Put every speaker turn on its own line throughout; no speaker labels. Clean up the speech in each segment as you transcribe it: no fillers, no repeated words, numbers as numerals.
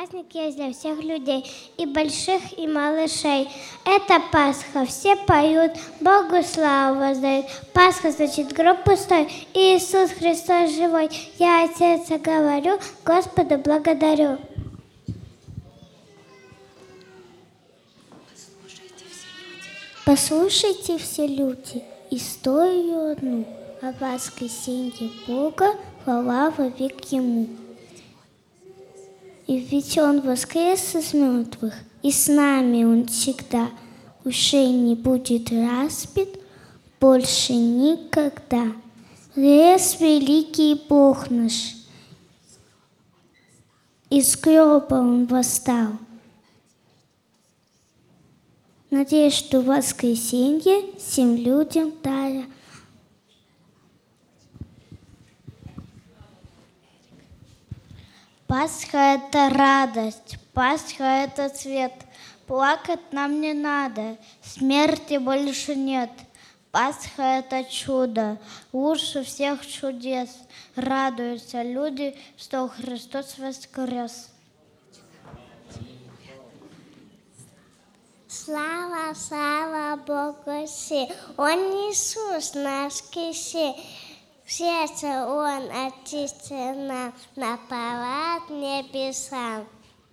праздник есть для всех людей, и больших, и малышей. Это Пасха, все поют, Богу славу воздают. Пасха значит гроб пустой, и Иисус Христос живой. Я от сердца говорю, Господу благодарю. Послушайте все люди историю одну о воскресенье Бога, хвала вовек Ему. И ведь Он воскрес из мертвых, и с нами Он всегда уже не будет распят больше никогда. Воскрес великий Бог наш, из гроба Он восстал. Надеюсь, что воскресенье всем людям даря. Пасха – это радость, Пасха – это цвет. Плакать нам не надо, смерти больше нет. Пасха – это чудо, лучше всех чудес. Радуются люди, что Христос воскрес. Слава, слава Богу, си, Он Иисус наш киси. В сердце Он очистил нам, на парад небесам.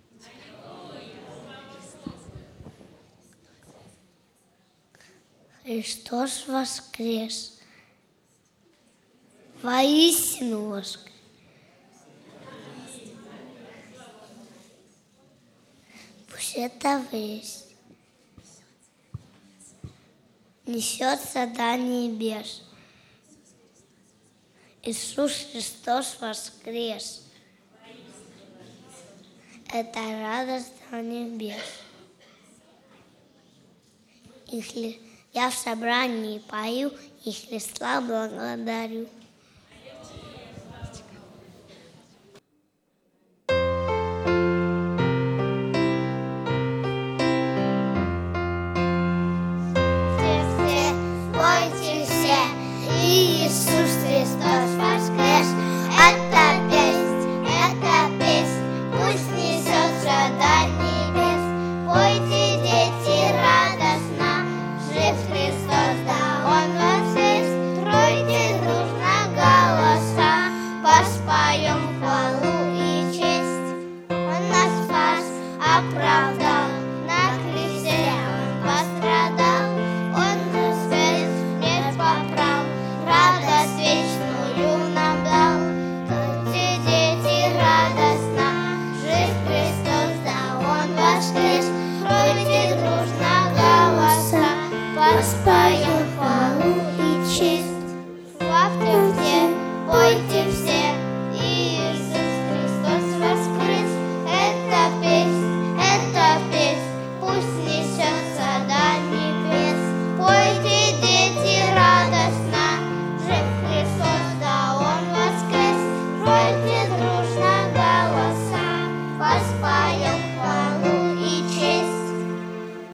Христос воскрес, воистину воскрес. Пусть эта весть несется до небес. Иисус Христос воскрес. Это радость до небес. Если я в собрании пою, и Христа благодарю.
Правда.